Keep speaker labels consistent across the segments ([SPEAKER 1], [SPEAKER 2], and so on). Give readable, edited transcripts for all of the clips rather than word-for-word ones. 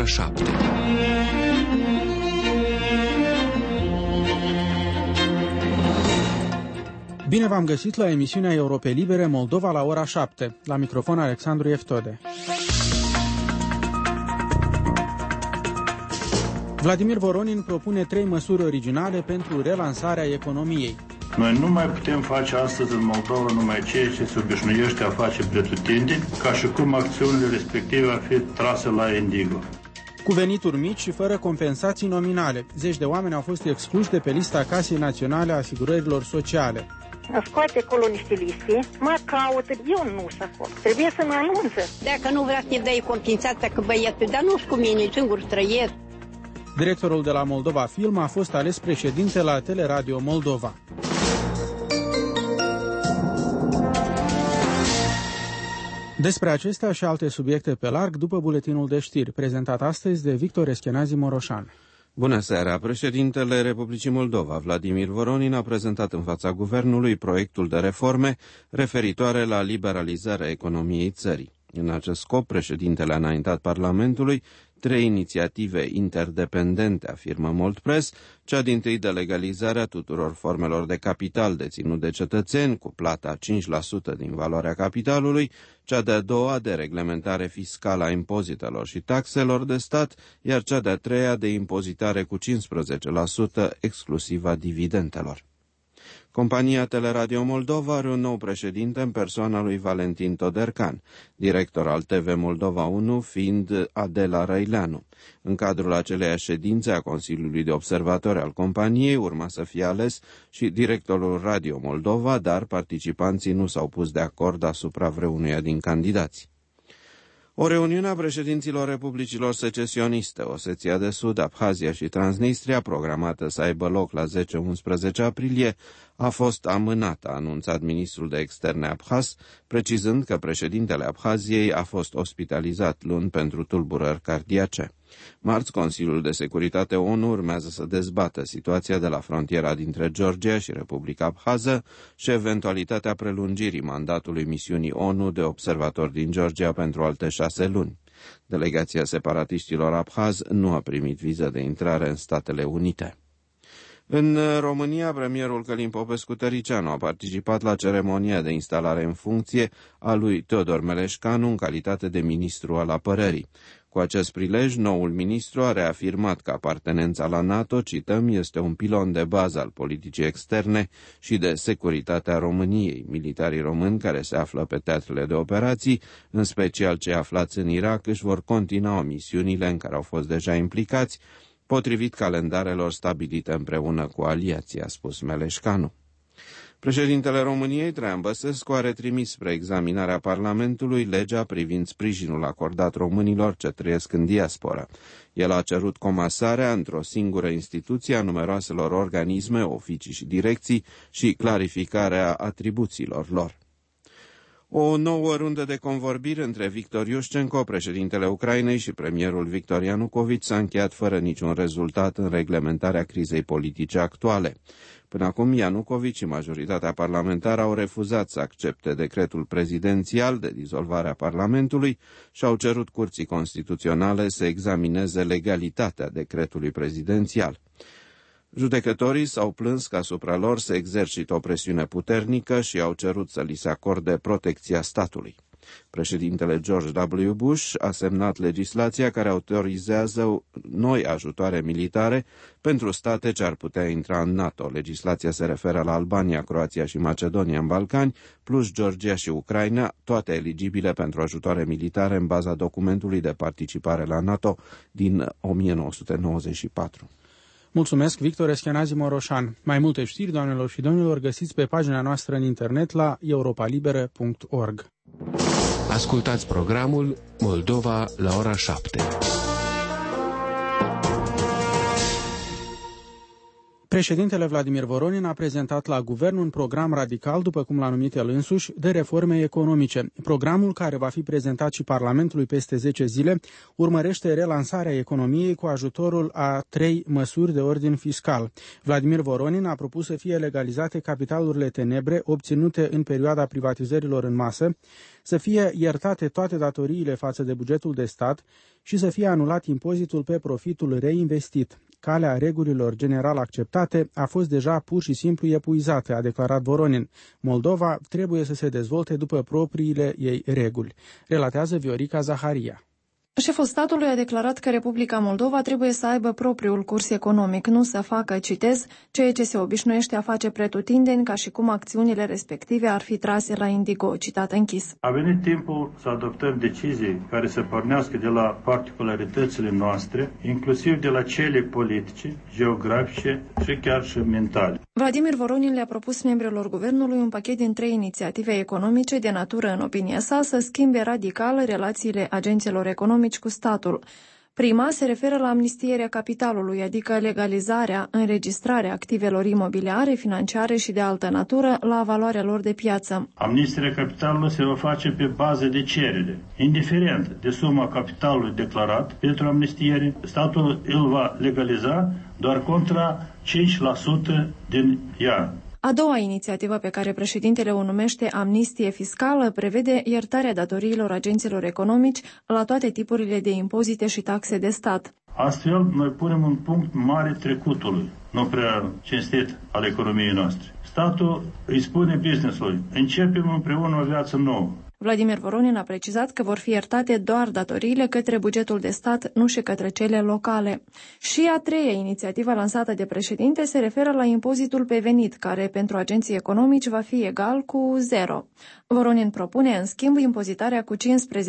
[SPEAKER 1] ora 7.
[SPEAKER 2] Bine v-am găsit la emisiunea Europe Libere Moldova la ora 7. La microfon Alexandru Eftode. Vladimir Voronin propune 3 măsuri originale pentru relansarea economiei.
[SPEAKER 3] Noi nu mai putem face astăzi în Moldova numai ceea ce se obișnuiește a face pretutindeni, ca și cum acțiunile respective ar fi trase la indigo.
[SPEAKER 2] Cu venituri mici și fără compensații nominale, zeci de oameni au fost excluși de pe lista Casei Naționale a Asigurărilor Sociale.
[SPEAKER 4] Scoate acolo niște liste, mă caută, eu nu sunt acolo. Trebuie să mă anunță.
[SPEAKER 5] Dacă nu vrea să ne dai compensația că băietul, dar nu-și cu mine, singur trăiesc.
[SPEAKER 2] Directorul de la Moldova Film a fost ales președinte la Teleradio Moldova. Despre acestea și alte subiecte pe larg după buletinul de știri, prezentat astăzi de Victor Eschenazi Moroșan.
[SPEAKER 6] Bună seara! Președintele Republicii Moldova, Vladimir Voronin, a prezentat în fața guvernului proiectul de reforme referitoare la liberalizarea economiei țării. În acest scop, președintele a înaintat Parlamentului 3 inițiative interdependente, afirmă Moldpress, cea dintâi de legalizarea tuturor formelor de capital deținut de cetățeni, cu plata 5% din valoarea capitalului, cea de-a doua de reglementare fiscală a impozitelor și taxelor de stat, iar cea de-a treia de impozitare cu 15% exclusiv a dividendelor. Compania Teleradio Moldova are un nou președinte în persoana lui Valentin Todercan, director al TV Moldova 1 fiind Adela Răileanu. În cadrul aceleiași ședințe a Consiliului de Observatori al companiei urma să fie ales și directorul Radio Moldova, dar participanții nu s-au pus de acord asupra vreunuia din candidați. O reuniune a președinților republicilor secesioniste, Oseția de Sud, Abhazia și Transnistria, programată să aibă loc la 10-11 aprilie, a fost amânată, a anunțat ministrul de externe abhaz, precizând că președintele Abhaziei a fost ospitalizat luni pentru tulburări cardiace. Marți, Consiliul de Securitate ONU urmează să dezbată situația de la frontiera dintre Georgia și Republica Abhază și eventualitatea prelungirii mandatului misiunii ONU de observator din Georgia pentru alte 6 luni. Delegația separatiștilor abhaz nu a primit viză de intrare în Statele Unite. În România, premierul Călin Popescu-Tăricianu a participat la ceremonia de instalare în funcție a lui Teodor Meleșcanu în calitate de ministru al apărării. Cu acest prilej, noul ministru a reafirmat că apartenența la NATO, cităm, este un pilon de bază al politicii externe și de securitatea României. Militarii români care se află pe teatrele de operații, în special cei aflați în Irak, își vor continua misiunile în care au fost deja implicați, potrivit calendarelor stabilite împreună cu aliații, a spus Meleșcanu. Președintele României, Traian Băsescu, a retrimis spre examinarea Parlamentului legea privind sprijinul acordat românilor ce trăiesc în diasporă. El a cerut comasarea într-o singură instituție a numeroaselor organisme, oficii și direcții și clarificarea atribuțiilor lor. O nouă rundă de convorbiri între Victor Iușcenko, președintele Ucrainei, și premierul Victor Ianukovici s-a încheiat fără niciun rezultat în reglementarea crizei politice actuale. Până acum, Ianukovici și majoritatea parlamentară au refuzat să accepte decretul prezidențial de dizolvare a Parlamentului și au cerut Curții Constituționale să examineze legalitatea decretului prezidențial. Judecătorii s-au plâns că asupra lor se exercită o presiune puternică și au cerut să li se acorde protecția statului. Președintele George W. Bush a semnat legislația care autorizează noi ajutoare militare pentru state ce ar putea intra în NATO. Legislația se referă la Albania, Croația și Macedonia în Balcani, plus Georgia și Ucraina, toate eligibile pentru ajutoare militare în baza documentului de participare la NATO din 1994.
[SPEAKER 2] Mulțumesc, Victor Eschenazi Moroșan. Mai multe știri, doamnelor și domnilor, găsiți pe pagina noastră în internet la europalibere.org.
[SPEAKER 1] Ascultați programul Moldova la ora 7.
[SPEAKER 2] Președintele Vladimir Voronin a prezentat la guvern un program radical, după cum l-a numit el însuși, de reforme economice. Programul, care va fi prezentat și Parlamentului peste 10 zile, urmărește relansarea economiei cu ajutorul a 3 măsuri de ordin fiscal. Vladimir Voronin a propus să fie legalizate capitalurile tenebre obținute în perioada privatizărilor în masă, să fie iertate toate datoriile față de bugetul de stat și să fie anulat impozitul pe profitul reinvestit. Calea regulilor general acceptate a fost deja pur și simplu epuizată, a declarat Voronin. Moldova trebuie să se dezvolte după propriile ei reguli, relatează Viorica Zaharia.
[SPEAKER 7] Șeful statului a declarat că Republica Moldova trebuie să aibă propriul curs economic, nu să facă, citez, ceea ce se obișnuiește a face pretutindeni, ca și cum acțiunile respective ar fi trase la indigo, citat închis.
[SPEAKER 3] A venit timpul să adoptăm decizii care să pornească de la particularitățile noastre, inclusiv de la cele politice, geografice și chiar și mentale.
[SPEAKER 7] Vladimir Voronin le-a propus membrilor guvernului un pachet din 3 inițiative economice de natură, în opinia sa, să schimbe radical relațiile agenților economici cu statul. Prima se referă la amnistierea capitalului, adică legalizarea, înregistrarea activelor imobiliare, financiare și de altă natură la valoarea lor de piață.
[SPEAKER 3] Amnistierea capitalului se va face pe bază de cerere, indiferent de suma capitalului declarat pentru amnistiere, statul îl va legaliza doar contra 5% din ea.
[SPEAKER 7] A doua inițiativă pe care președintele o numește amnistie fiscală prevede iertarea datoriilor agenților economici la toate tipurile de impozite și taxe de stat.
[SPEAKER 3] Astfel, noi punem un punct mare trecutului, nu prea cinstit al economiei noastre. Statul îi spune business-ului, începem împreună o viață nouă.
[SPEAKER 7] Vladimir Voronin a precizat că vor fi iertate doar datoriile către bugetul de stat, nu și către cele locale. Și a treia inițiativă lansată de președinte se referă la impozitul pe venit, care pentru agenții economici va fi egal cu 0. Voronin propune, în schimb, impozitarea cu 15%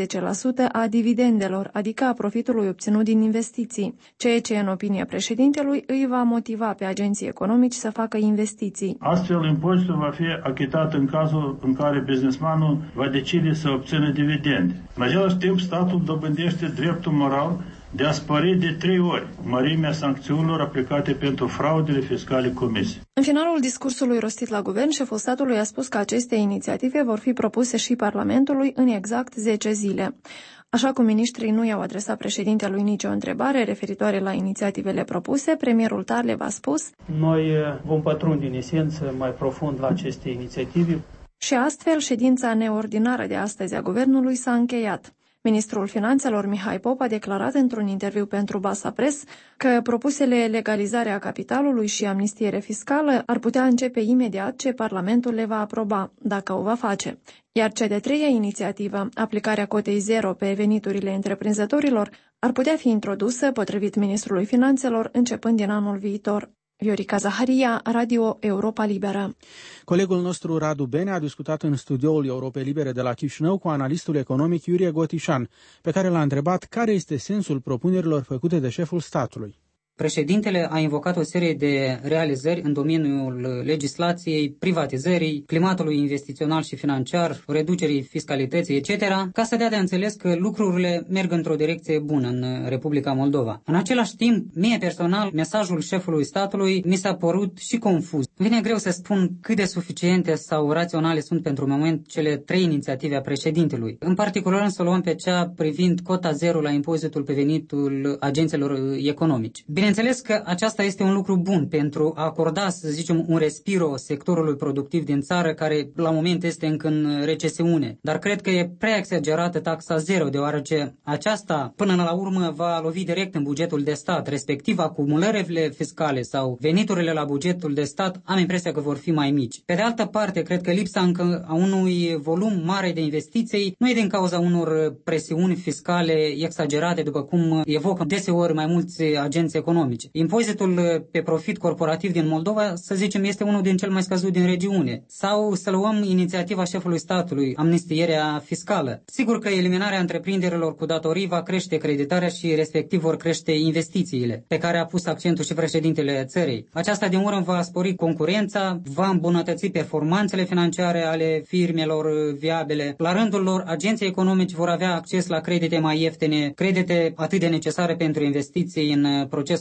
[SPEAKER 7] a dividendelor, adică a profitului obținut din investiții, ceea ce, în opinia președintelui, îi va motiva pe agenții economici să facă investiții.
[SPEAKER 3] Astfel, impozitul va fi achitat în cazul în care businessmanul va decide să obțină dividende. În același timp, statul dobândește dreptul moral de a spări de 3 ori mărimea sancțiunilor aplicate pentru fraudele fiscale comise.
[SPEAKER 7] În finalul discursului rostit la guvern, șeful statului a spus că aceste inițiative vor fi propuse și Parlamentului în exact 10 zile. Așa cum miniștrii nu i-au adresat președintelui nicio întrebare referitoare la inițiativele propuse, premierul Tarlev a spus:
[SPEAKER 8] Noi vom pătrunde în esență mai profund la aceste inițiative.
[SPEAKER 7] Și astfel, ședința neordinară de astăzi a guvernului s-a încheiat. Ministrul Finanțelor Mihai Pop a declarat într-un interviu pentru Basa Press că propusele legalizare a capitalului și amnistiere fiscală ar putea începe imediat ce Parlamentul le va aproba, dacă o va face. Iar cea de treia inițiativă, aplicarea cotei zero pe veniturile întreprinzătorilor, ar putea fi introdusă, potrivit Ministrului Finanțelor, începând din anul viitor. Viorica Zaharia, Radio Europa Liberă.
[SPEAKER 2] Colegul nostru Radu Bene a discutat în studioul Europei Libere de la Chișinău cu analistul economic Iurie Gotișan, pe care l-a întrebat care este sensul propunerilor făcute de șeful statului.
[SPEAKER 9] Președintele a invocat o serie de realizări în domeniul legislației, privatizării, climatului investițional și financiar, reducerii fiscalității, etc., ca să dea de înțeles că lucrurile merg într-o direcție bună în Republica Moldova. În același timp, mie personal, mesajul șefului statului mi s-a părut și confuz. Vine greu să spun cât de suficiente sau raționale sunt pentru moment cele 3 inițiative a președintelui. În particular, să luăm pe cea privind cota zero la impozitul pe venitul agenților economici. Bineînțeles că aceasta este un lucru bun pentru a acorda, să zicem, un respiro sectorului productiv din țară, care la moment este încă în recesiune. Dar cred că e prea exagerată taxa zero, deoarece aceasta, până la urmă, va lovi direct în bugetul de stat, respectiv acumulările fiscale sau veniturile la bugetul de stat, am impresia că vor fi mai mici. Pe de altă parte, cred că lipsa încă a unui volum mare de investiții nu e din cauza unor presiuni fiscale exagerate, după cum evocă deseori mai mulți agenți economici. Impozitul pe profit corporativ din Moldova, să zicem, este unul din cel mai scăzut din regiune. Sau să luăm inițiativa șefului statului, amnistierea fiscală. Sigur că eliminarea întreprinderilor cu datorii va crește creditarea și respectiv vor crește investițiile, pe care a pus accentul și președintele țării. Aceasta din urmă va spori concurența, va îmbunătăți performanțele financiare ale firmelor viabile. La rândul lor, agenții economici vor avea acces la credite mai ieftine, credite atât de necesare pentru investiții în procesul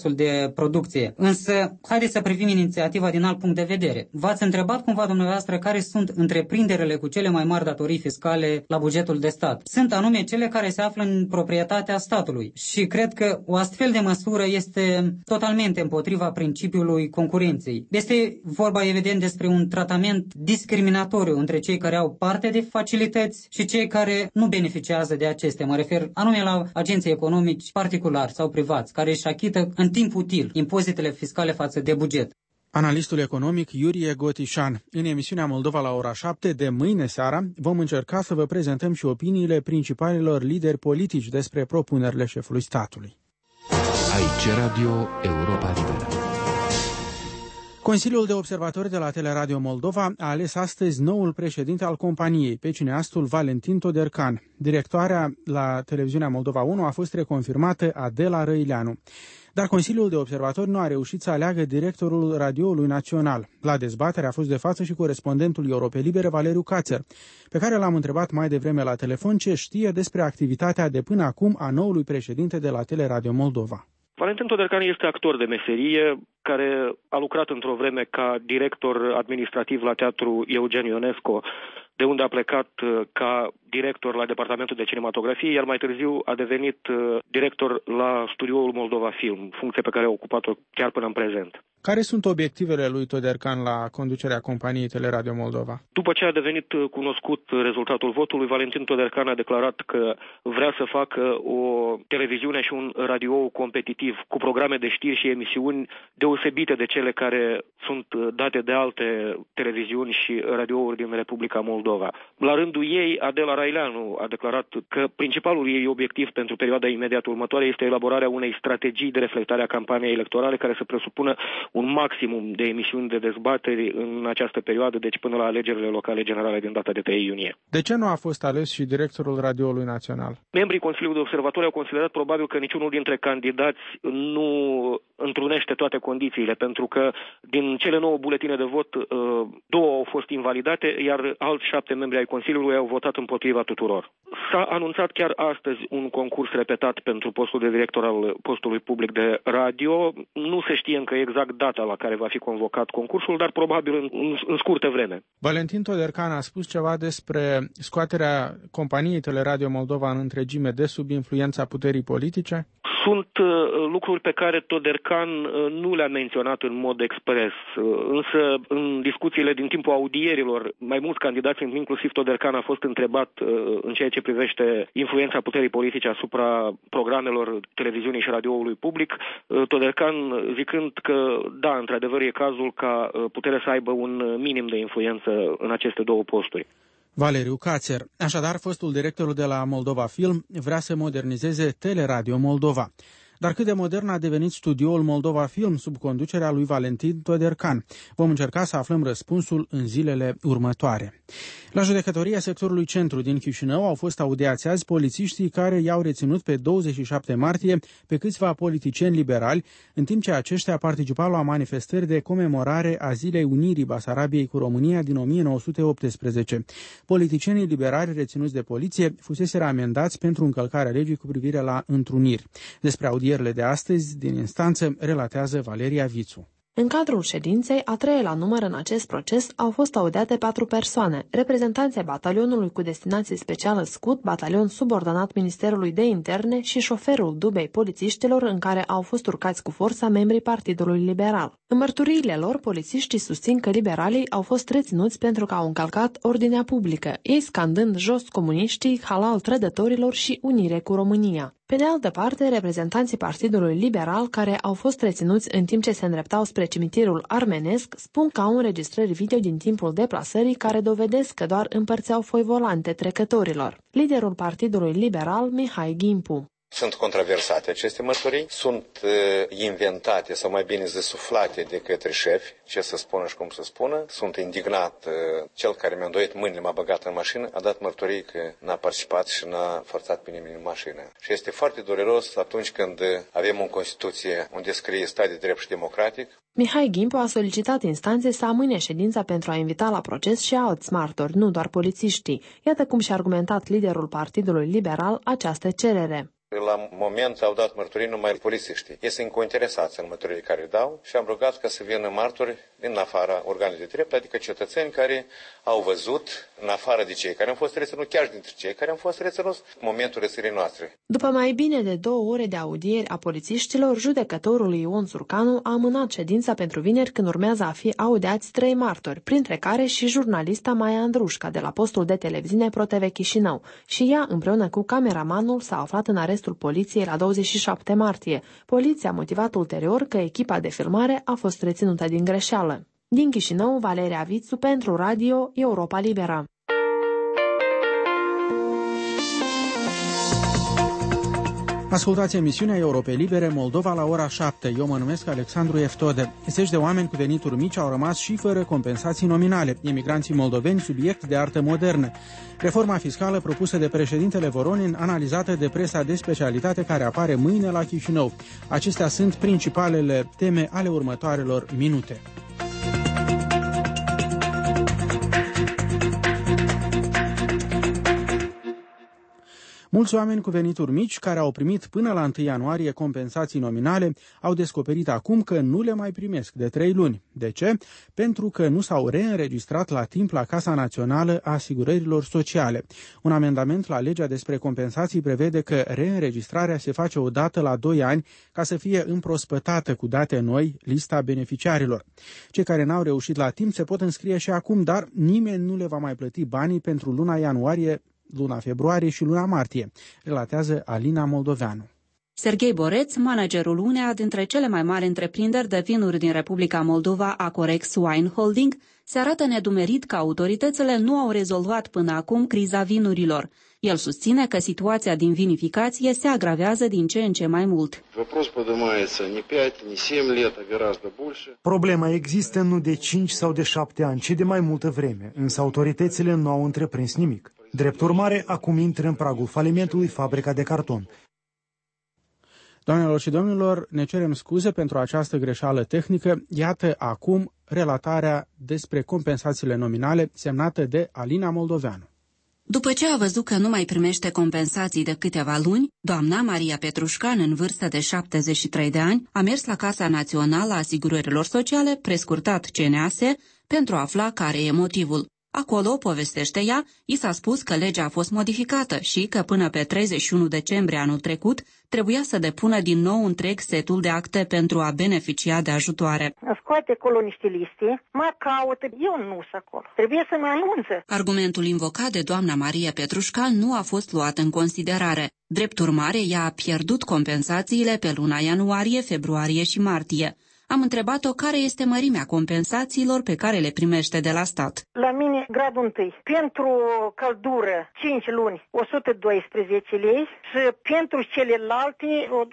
[SPEAKER 9] procesul de producție. Însă, haideți să privim inițiativa din alt punct de vedere. V-ați întrebat cumva dumneavoastră care sunt întreprinderile cu cele mai mari datorii fiscale la bugetul de stat? Sunt anume cele care se află în proprietatea statului. Și cred că o astfel de măsură este totalmente împotriva principiului concurenței. Este vorba evident despre un tratament discriminatoriu între cei care au parte de facilități și cei care nu beneficiază de acestea. Mă refer anume la agenții economici particulari sau privați, care își achită în timp util impozitele fiscale față de buget.
[SPEAKER 2] Analistul economic Iurie Gotișan. În emisiunea Moldova la ora 7 de mâine seara vom încerca să vă prezentăm și opiniile principalilor lideri politici despre propunerile șefului statului.
[SPEAKER 1] Aici Radio Europa Liberă.
[SPEAKER 2] Consiliul de observatori de la Teleradio Moldova a ales astăzi noul președinte al companiei, pe cineastul Valentin Todercan. Directoarea la Televiziunea Moldova 1 a fost reconfirmată Adela Răileanu. Dar Consiliul de observatori nu a reușit să aleagă directorul Radioului Național. La dezbatere a fost de față și corespondentul Europe Libere, Valeriu Cațer, pe care l-am întrebat mai devreme la telefon ce știe despre activitatea de până acum a noului președinte de la Teleradio Moldova.
[SPEAKER 10] Valentin Todercan este actor de meserie care a lucrat într-o vreme ca director administrativ la Teatrul Eugen Ionesco, de unde a plecat ca director la Departamentul de Cinematografie, iar mai târziu a devenit director la studioul Moldova Film, funcție pe care a ocupat-o chiar până în prezent.
[SPEAKER 2] Care sunt obiectivele lui Todercan la conducerea companiei Teleradio Moldova?
[SPEAKER 10] După ce a devenit cunoscut rezultatul votului, Valentin Todercan a declarat că vrea să facă o televiziune și un radio competitiv cu programe de știri și emisiuni deosebite de cele care sunt date de alte televiziuni și radiouri din Republica Moldova. La rândul ei, Adela Răileanu a declarat că principalul ei obiectiv pentru perioada imediat următoare este elaborarea unei strategii de reflectare a campaniei electorale care să presupună un maximum de emisiuni de dezbateri în această perioadă, deci până la alegerile locale generale din data de 3 iunie.
[SPEAKER 2] De ce nu a fost ales și directorul Radioului Național?
[SPEAKER 10] Membrii Consiliului de Observatori au considerat probabil că niciunul dintre candidați nu întrunește toate condițiile, pentru că din cele 9 buletine de vot, 2 au fost invalidate, iar alți 7 membri ai Consiliului au votat împotriva tuturor. S-a anunțat chiar astăzi un concurs repetat pentru postul de director al postului public de radio. Nu se știe încă exact data la care va fi convocat concursul, dar probabil în scurtă vreme.
[SPEAKER 2] Valentin Todercan a spus ceva despre scoaterea companiei Teleradio Moldova în întregime de sub influența puterii politice?
[SPEAKER 10] Sunt lucruri pe care Todercan nu le-a menționat în mod expres, însă în discuțiile din timpul audierilor, mai mulți candidați, inclusiv Todercan, a fost întrebat în ceea ce privește influența puterii politice asupra programelor televiziunii și radioului public, Todercan zicând că, da, într-adevăr e cazul ca puterea să aibă un minim de influență în aceste 2 posturi.
[SPEAKER 2] Valeriu Cațer. Așadar, fostul director de la Moldova Film vrea să modernizeze Teleradio Moldova. Dar cât de modern a devenit studioul Moldova Film sub conducerea lui Valentin Todercan? Vom încerca să aflăm răspunsul în zilele următoare. La judecătoria sectorului centru din Chișinău au fost audiați azi polițiștii care i-au reținut pe 27 martie pe câțiva politicieni liberali, în timp ce aceștia participau la manifestări de comemorare a Zilei Unirii Basarabiei cu România din 1918. Politicienii liberali reținuți de poliție fuseseră amendați pentru încălcarea legii cu privire la întruniri. Despre audierile de astăzi din instanță relatează Valeria Vițu.
[SPEAKER 11] În cadrul ședinței, a 3-a la număr în acest proces, au fost audiate 4 persoane, reprezentanții batalionului cu destinație specială Scut, batalion subordonat Ministerului de Interne și șoferul dubei polițiștilor în care au fost urcați cu forța membrii Partidului Liberal. În mărturiile lor, polițiștii susțin că liberalii au fost reținuți pentru că au încălcat ordinea publică, ei scandând jos comuniștii, halal trădătorilor și unire cu România. Pe de altă parte, reprezentanții Partidului Liberal, care au fost reținuți în timp ce se îndreptau spre cimitirul armenesc, spun că au înregistrări video din timpul deplasării care dovedesc că doar împărțeau foi volante trecătorilor. Liderul Partidului Liberal, Mihai Gimpu.
[SPEAKER 12] Sunt controversate aceste mărturii, sunt inventate sau mai bine zis suflate de către șefi, ce să spună și cum să spună. Sunt indignat, cel care mi-a îndoit mâinile, m-a băgat în mașină, a dat mărturii că n-a participat și n-a forțat pe nimeni în mașină. Și este foarte dureros atunci când avem o Constituție unde scrie stat de drept și democratic.
[SPEAKER 11] Mihai Gimpu a solicitat instanței să amâne ședința pentru a invita la proces și alți martori, nu doar polițiștii. Iată cum și-a argumentat liderul Partidului Liberal această cerere.
[SPEAKER 12] La moment au dat mărturii numai polițiștii. Ei sunt interesați în mărturile care dau și am rugat ca să vină martori din afara organelor de drept, adică cetățeni care au văzut, în afară de cei care au fost reținuți, chiar dintre cei care au fost reținuți, în momentul reținerii noastre.
[SPEAKER 11] După mai bine de 2 ore de audieri a polițiștilor, judecătorul Ion Surcanu a amânat ședința pentru vineri, când urmează a fi audiați 3 martori, printre care și jurnalista Maia Andrușca de la postul de televiziune ProTV Chișinău. Și ea, împreună cu cameramanul, s-a aflat în arestul poliției la 27 martie. Poliția a motivat ulterior că echipa de filmare a fost reținută din greșeală. Din Chișinău, Valeria Vițu pentru Radio Europa Liberă.
[SPEAKER 2] Ascultați emisiunea Europei Libere, Moldova la ora 7. Eu mă numesc Alexandru Eftode. Zeci de oameni cu venituri mici au rămas și fără compensații nominale. Emigranții moldoveni, subiect de artă modernă. Reforma fiscală propusă de președintele Voronin, analizată de presa de specialitate care apare mâine la Chișinău. Acestea sunt principalele teme ale următoarelor minute. Mulți oameni cu venituri mici, care au primit până la 1 ianuarie compensații nominale, au descoperit acum că nu le mai primesc de 3 luni. De ce? Pentru că nu s-au reînregistrat la timp la Casa Națională a Asigurărilor Sociale. Un amendament la legea despre compensații prevede că reînregistrarea se face odată la 2 ani ca să fie împrospătată cu date noi lista beneficiarilor. Cei care n-au reușit la timp se pot înscrie și acum, dar nimeni nu le va mai plăti banii pentru luna ianuarie, luna februarie și luna martie, relatează Alina Moldoveanu.
[SPEAKER 13] Serghei Boreț, managerul uneia dintre cele mai mari întreprinderi de vinuri din Republica Moldova, Acorex Wine Holding, se arată nedumerit că autoritățile nu au rezolvat până acum criza vinurilor. El susține că situația din vinificație se agravează din ce în ce mai mult.
[SPEAKER 14] Problema există nu de 5 sau de 7 ani, ci de mai multă vreme, însă autoritățile nu au întreprins nimic. Drept urmare, acum intră în pragul falimentului fabrica de carton.
[SPEAKER 2] Doamnelor și domnilor, ne cerem scuze pentru această greșeală tehnică. Iată acum relatarea despre compensațiile nominale semnată de Alina Moldoveanu.
[SPEAKER 13] După ce a văzut că nu mai primește compensații de câteva luni, doamna Maria Petrușcan, în vârstă de 73 de ani, a mers la Casa Națională a Asigurărilor Sociale, prescurtat CNAS, pentru a afla care e motivul. Acolo, povestește ea, i s-a spus că legea a fost modificată și că până pe 31 decembrie anul trecut trebuia să depună din nou întreg setul de acte pentru a beneficia de ajutoare.
[SPEAKER 4] Scoate acolo niște liste, mă caută, eu nu sunt acolo. Trebuie să mă anunță.
[SPEAKER 13] Argumentul invocat de doamna Maria Petrușcan nu a fost luat în considerare. Drept urmare, ea a pierdut compensațiile pe luna ianuarie, februarie și martie. Am întrebat-o care este mărimea compensațiilor pe care le primește de la stat.
[SPEAKER 4] La mine, gradul 1. Pentru căldură, 5 luni, 112 lei și pentru celelalte,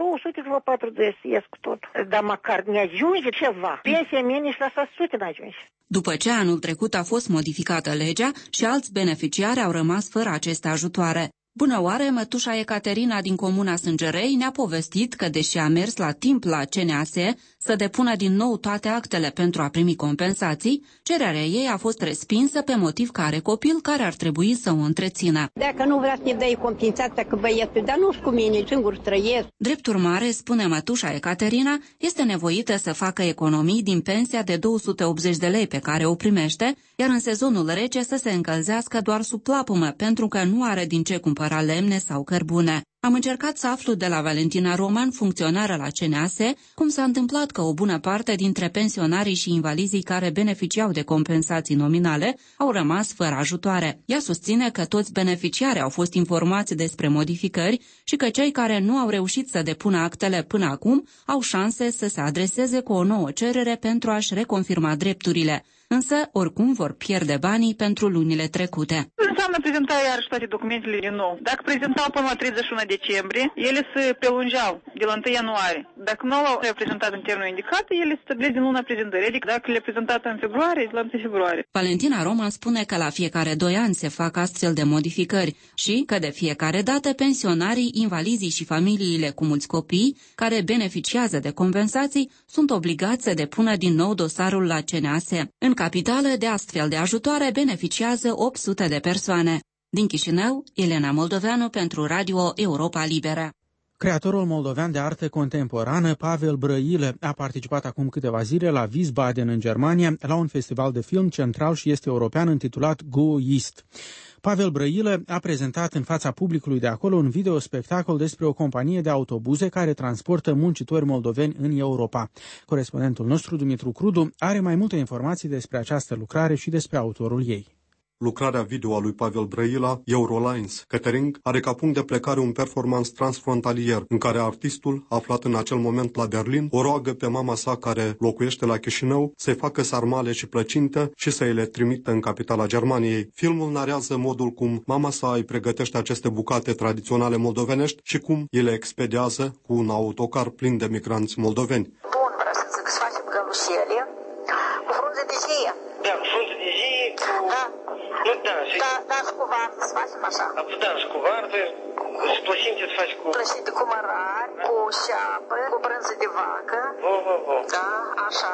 [SPEAKER 4] 240 ies cu tot. Dar măcar ne ajunge ceva. Pensia mea nici la 600 nu ajunge.
[SPEAKER 13] După ce anul trecut a fost modificată legea și alți beneficiari au rămas fără aceste ajutoare. Bună oară, mătușa Ecaterina din comuna Sângerei ne-a povestit că, deși a mers la timp la CNAS să depună din nou toate actele pentru a primi compensații, cererea ei a fost respinsă pe motiv că are copil care ar trebui să o întrețină.
[SPEAKER 5] Dacă nu vrea să ne dai compensația că băietul, dar nu-și cu mine, singur trăiesc.
[SPEAKER 13] Drept urmare, spune mătușa Ecaterina, este nevoită să facă economii din pensia de 280 de lei pe care o primește, iar în sezonul rece să se încălzească doar sub plapumă, pentru că nu are din ce cumpăra lemne sau cărbune. Am încercat să aflu de la Valentina Roman, funcționară la CNAS, cum s-a întâmplat că o bună parte dintre pensionarii și invalizii care beneficiau de compensații nominale au rămas fără ajutoare. Ea susține că toți beneficiarii au fost informați despre modificări și că cei care nu au reușit să depună actele până acum au șanse să se adreseze cu o nouă cerere pentru a-și reconfirma drepturile. Însă, oricum vor pierde banii pentru lunile trecute.
[SPEAKER 15] Înseamnă prezenta iarăși toate documentele din nou. Dacă prezentau până la 31 decembrie, ele se prelungeau de la 1 ianuarie. Dacă nu au prezentat în termenul indicat, ele se stabilesc din luna prezentării. Adică dacă le prezentat în februarie, de la 1 februarie.
[SPEAKER 13] Valentina Roman spune că la fiecare 2 ani se fac astfel de modificări și că de fiecare dată pensionarii, invalizii și familiile cu mulți copii care beneficiază de compensații sunt obligați să depună din nou dosarul la CNAS. În capitală, de astfel de ajutoare beneficiază 800 de persoane. Din Chișinău, Elena Moldoveanu pentru Radio Europa Liberă.
[SPEAKER 2] Creatorul moldovean de artă contemporană, Pavel Brăilă, a participat acum câteva zile la Wiesbaden, în Germania, la un festival de film central și este european intitulat Go East. Pavel Brăilă a prezentat în fața publicului de acolo un videospectacol despre o companie de autobuze care transportă muncitori moldoveni în Europa. Corespondentul nostru, Dumitru Crudu, are mai multe informații despre această lucrare și despre autorul ei.
[SPEAKER 16] Lucrarea video a lui Pavel Brăila, Eurolines Catering, are ca punct de plecare un performance transfrontalier, în care artistul, aflat în acel moment la Berlin, o roagă pe mama sa care locuiește la Chișinău să-i facă sarmale și plăcinte și să îi le trimită în capitala Germaniei. Filmul narează modul cum mama sa îi pregătește aceste bucate tradiționale moldovenești și cum îi le expediază cu un autocar plin de migranți moldoveni.
[SPEAKER 17] Bun, vreau să desfacem gălușele cu frunze de zie.
[SPEAKER 18] Da, frunze de zie cu...
[SPEAKER 17] Da.
[SPEAKER 18] Ну да,
[SPEAKER 17] да, с куварты, с вашим машином.
[SPEAKER 18] Да, с куварты, с пластинки с фачку.
[SPEAKER 17] Пластинки cu mărari, cu șapă, cu brânză de vacă. Da, așa.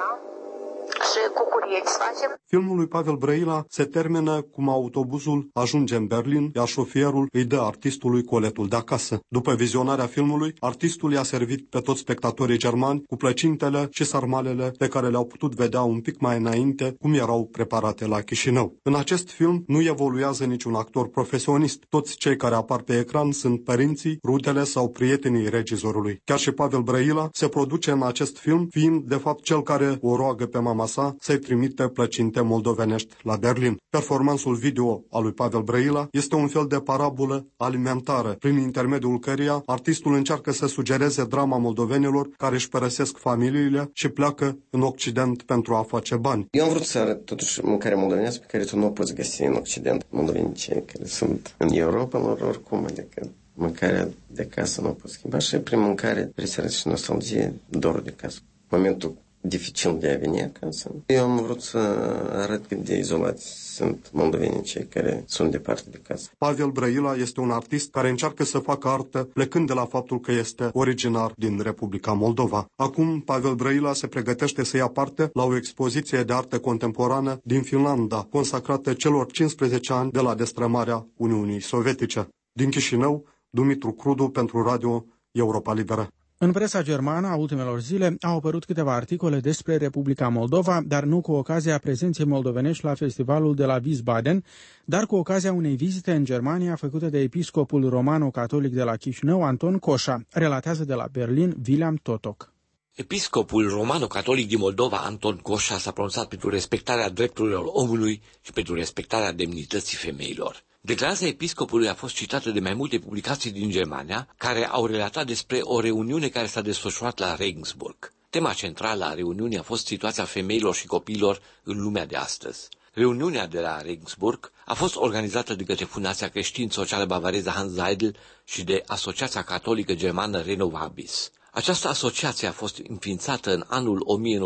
[SPEAKER 17] Și cu cureți facem.
[SPEAKER 16] Filmul lui Pavel Brăila se termină cum autobuzul ajunge în Berlin, iar șofierul îi dă artistului coletul de acasă. După vizionarea filmului, artistul i-a servit pe toți spectatorii germani cu plăcintele și sarmalele pe care le-au putut vedea un pic mai înainte cum erau preparate la Chișinău. În acest film nu evoluează niciun actor profesionist. Toți cei care apar pe ecran sunt părinții, rudele sau prietenii regizorului. Chiar și Pavel Brăila se produce în acest film, fiind de fapt cel care o roagă pe mama sa să-i trimite plăcinte moldovenești la Berlin. Performansul video al lui Pavel Brăila este un fel de parabolă alimentară, prin intermediul căreia artistul încearcă să sugereze drama moldovenilor care își părăsesc familiile și pleacă în Occident pentru a face bani.
[SPEAKER 19] Eu am vrut să arăt totuși mâncarea moldovenească pe care tu nu o poți găsi în Occident. Moldovenii cei care sunt în Europa, lor oricum, adică mâncarea de casă nu o poți schimba și prin mâncare trebuie să arăți și nostalgie, dorul de casă. Momentul dificil de a veni acasă. Eu am vrut să arăt cât de izolați sunt moldovenii cei care sunt departe de casă.
[SPEAKER 16] Pavel Brăila este un artist care încearcă să facă artă plecând de la faptul că este originar din Republica Moldova. Acum, Pavel Brăila se pregătește să ia parte la o expoziție de artă contemporană din Finlanda, consacrată celor 15 ani de la destrămarea Uniunii Sovietice. Din Chișinău, Dumitru Crudu pentru Radio Europa Liberă.
[SPEAKER 2] În presa germană a ultimelor zile au apărut câteva articole despre Republica Moldova, dar nu cu ocazia prezenței moldovenești la festivalul de la Wiesbaden, dar cu ocazia unei vizite în Germania făcute de episcopul romano-catolic de la Chișinău, Anton Coșa, relatează de la Berlin William Totok.
[SPEAKER 20] Episcopul romano-catolic din Moldova, Anton Coșa, s-a pronunțat pentru respectarea drepturilor omului și pentru respectarea demnității femeilor. Declarația episcopului a fost citată de mai multe publicații din Germania, care au relatat despre o reuniune care s-a desfășurat la Regensburg. Tema centrală a reuniunii a fost situația femeilor și copiilor în lumea de astăzi. Reuniunea de la Regensburg a fost organizată de către Fundația Creștin-Socială Bavareză Hans Seidel și de Asociația Catolică Germană Renovabis. Această asociație a fost înființată în anul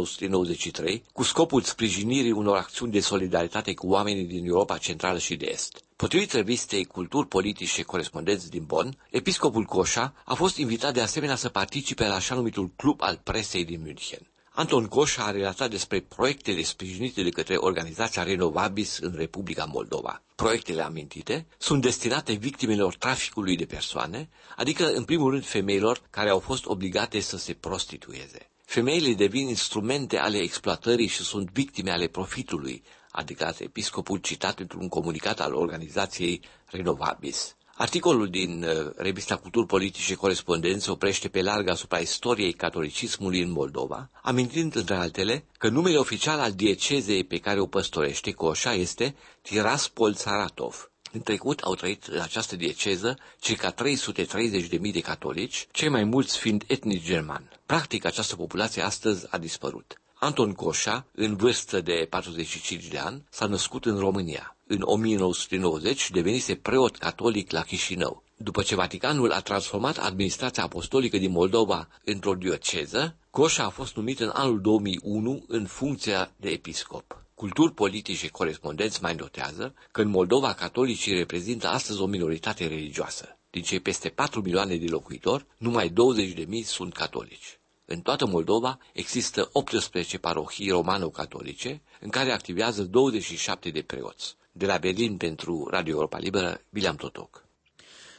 [SPEAKER 20] 1993 cu scopul sprijinirii unor acțiuni de solidaritate cu oamenii din Europa Centrală și de Est. Potrivit revistei Culturi Politici și Corespondenți din Bonn, episcopul Coșa a fost invitat de asemenea să participe la așa numitul Club al Presei din München. Anton Coșa a relatat despre proiectele sprijinite de către organizația Renovabis în Republica Moldova. Proiectele amintite sunt destinate victimelor traficului de persoane, adică în primul rând femeilor care au fost obligate să se prostitueze. Femeile devin instrumente ale exploatării și sunt victime ale profitului, a declarat episcopul citat într-un comunicat al organizației Renovabis. Articolul din revista Culturi Politici și Corespondenți oprește pe larg asupra istoriei catolicismului în Moldova, amintind între altele că numele oficial al diecezei pe care o păstorește Coșa este Tiraspol Saratov. În trecut au trăit în această dieceză circa 330.000 de catolici, cei mai mulți fiind etnici germani. Practic, această populație astăzi a dispărut. Anton Coșa, în vârstă de 45 de ani, s-a născut în România. În 1990 devenise preot catolic la Chișinău. După ce Vaticanul a transformat administrația apostolică din Moldova într-o dioceză, Coșa a fost numit în anul 2001 în funcția de episcop. Culturi Politici și Corespondenți mai notează că în Moldova catolicii reprezintă astăzi o minoritate religioasă. Din cei peste 4 milioane de locuitori, numai 20.000 sunt catolici. În toată Moldova există 18 parohii romano-catolice, în care activează 27 de preoți. De la Berlin pentru Radio Europa Liberă, William Totok.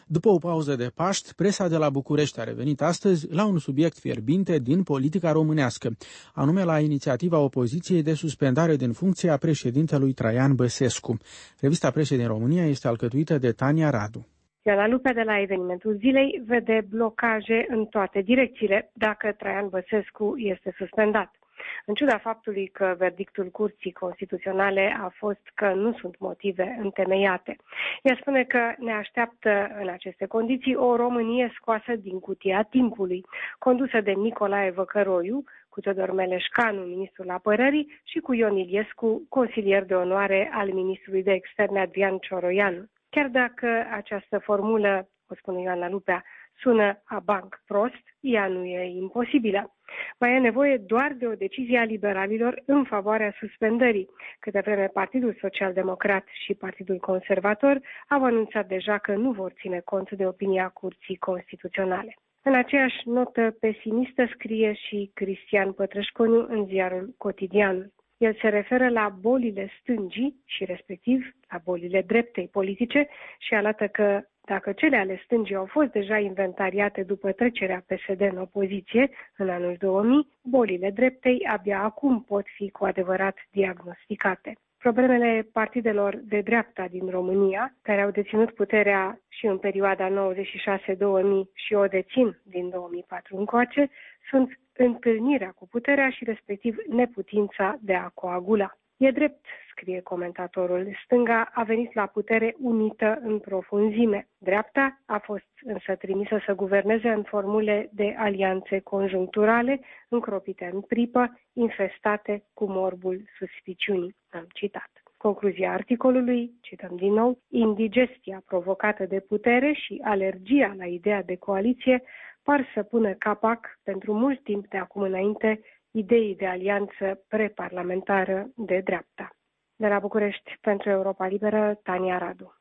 [SPEAKER 2] După o pauză de Paști, presa de la București a revenit astăzi la un subiect fierbinte din politica românească, anume la inițiativa opoziției de suspendare din funcție a președintelui Traian Băsescu. Revista Presei din România este alcătuită de Tania Radu.
[SPEAKER 21] Ioana Lupea de la evenimentul zilei vede blocaje în toate direcțiile dacă Traian Băsescu este suspendat. În ciuda faptului că verdictul Curții Constituționale a fost că nu sunt motive întemeiate. Ea spune că ne așteaptă în aceste condiții o Românie scoasă din cutia timpului, condusă de Nicolae Văcăroiu, cu Teodor Meleșcanu, ministrul apărării, și cu Ion Iliescu, consilier de onoare al ministrului de externe Adrian Cioroianu. Chiar dacă această formulă, o spune Ioana Lupea, sună a banc prost, ea nu e imposibilă. Mai e nevoie doar de o decizie a liberalilor în favoarea suspendării, câte vreme Partidul Social-Democrat și Partidul Conservator au anunțat deja că nu vor ține cont de opinia Curții Constituționale. În aceeași notă pesimistă scrie și Cristian Pătrășconiu în ziarul Cotidianul. El se referă la bolile stângii și respectiv la bolile dreptei politice și arată că dacă cele ale stângii au fost deja inventariate după trecerea PSD în opoziție în anul 2000, bolile dreptei abia acum pot fi cu adevărat diagnosticate. Problemele partidelor de dreapta din România, care au deținut puterea și în perioada 96-2000 și o dețin din 2004 încoace, sunt întâlnirea cu puterea și respectiv neputința de a coagula. E drept, scrie comentatorul, stânga a venit la putere unită în profunzime. Dreapta a fost însă trimisă să guverneze în formule de alianțe conjuncturale, încropite în pripă, infestate cu morbul suspiciunii. Am citat. Concluzia articolului, cităm din nou, indigestia provocată de putere și alergia la ideea de coaliție par să pună capac pentru mult timp de acum înainte ideii de alianță preparlamentară de dreapta. De la București, pentru Europa Liberă, Tania Radu.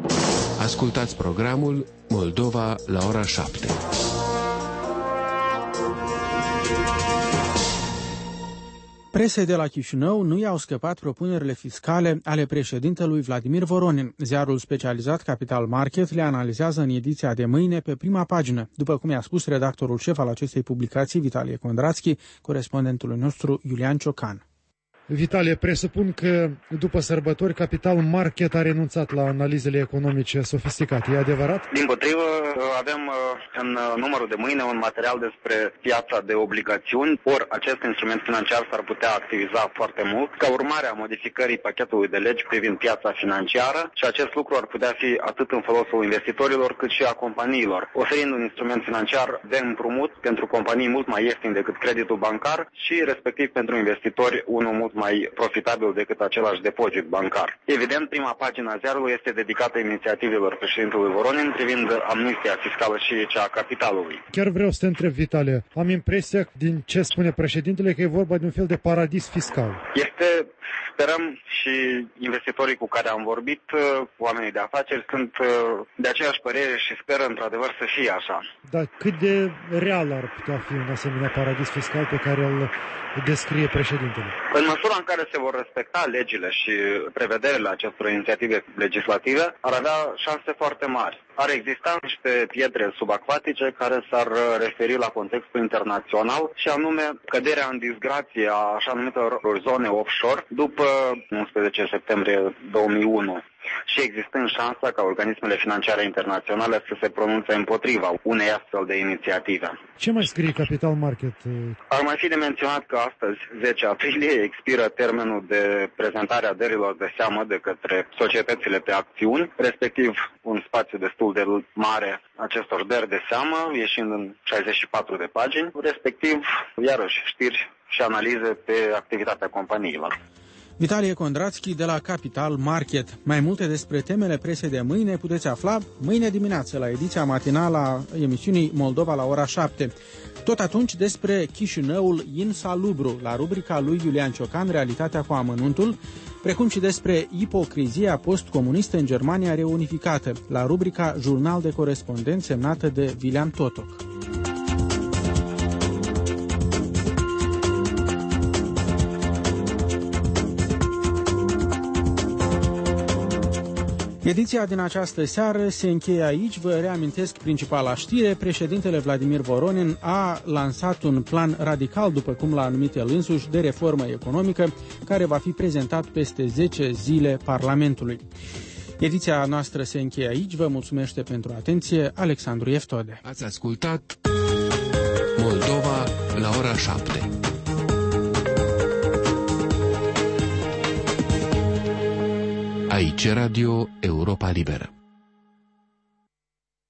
[SPEAKER 1] Ascultați programul Moldova la ora 7.
[SPEAKER 2] Presei de la Chișinău nu i-au scăpat propunerile fiscale ale președintelui Vladimir Voronin. Ziarul specializat Capital Market le analizează în ediția de mâine pe prima pagină, după cum i-a spus redactorul șef al acestei publicații, Vitalie Condrațchi, corespondentului nostru Iulian Ciocan.
[SPEAKER 14] Vitalie, presupun că după sărbători Capital Market a renunțat la analizele economice sofisticate. E adevărat?
[SPEAKER 22] Dimpotrivă, avem în numărul de mâine un material despre piața de obligațiuni, ori acest instrument financiar s-ar putea activiza foarte mult ca urmare a modificării pachetului de legi privind piața financiară și acest lucru ar putea fi atât în folosul investitorilor cât și a companiilor, oferind un instrument financiar de împrumut pentru companii mult mai ieftin decât creditul bancar și respectiv pentru investitori unul mult mai profitabil decât același depozit bancar. Evident, prima pagina a ziarului este dedicată inițiativelor președintelui Voronin privind amnistia fiscală și cea a capitalului.
[SPEAKER 14] Chiar vreau să te întreb, Vitalie, am impresia, din ce spune președintele, că e vorba de un fel de paradis fiscal.
[SPEAKER 22] Sperăm și investitorii cu care am vorbit, oamenii de afaceri, sunt de aceeași părere și speră într-adevăr să fie așa.
[SPEAKER 14] Dar cât de real ar putea fi un asemenea paradis fiscal pe care îl descrie președintele?
[SPEAKER 22] În măsura în care se vor respecta legile și prevederile acestor inițiative legislative, ar avea șanse foarte mari. Ar exista niște pietre subacvatice care s-ar referi la contextul internațional și anume căderea în disgrație a așa numitelor zone offshore după 11 septembrie 2001 și existând șansa ca organismele financiare internaționale să se pronunțe împotriva unei astfel de inițiative.
[SPEAKER 14] Ce mai scrie Capital Market?
[SPEAKER 22] Ar mai fi de menționat că astăzi, 10 aprilie, expiră termenul de prezentare a dărilor de seamă de către societățile pe acțiuni, respectiv un spațiu destul de mare acestor dări de seamă, ieșind în 64 de pagini, respectiv, iarăși, știri și analize pe activitatea companiilor.
[SPEAKER 2] Vitalie Condrațchi de la Capital Market. Mai multe despre temele presei de mâine puteți afla mâine dimineață la ediția matinală a emisiunii Moldova la ora 7. Tot atunci despre Chișinăul insalubru, la rubrica lui Iulian Ciocan, Realitatea cu amănuntul, precum și despre ipocrizia postcomunistă în Germania reunificată, la rubrica Jurnal de corespondent semnată de William Totoc. Ediția din această seară se încheie aici. Vă reamintesc principala știre. Președintele Vladimir Voronin a lansat un plan radical, după cum l-a numit el însuși, de reformă economică, care va fi prezentat peste 10 zile Parlamentului. Ediția noastră se încheie aici. Vă mulțumește pentru atenție Alexandru Eftode.
[SPEAKER 1] Ați ascultat Moldova la ora 7. Aici Radio Europa Liberă.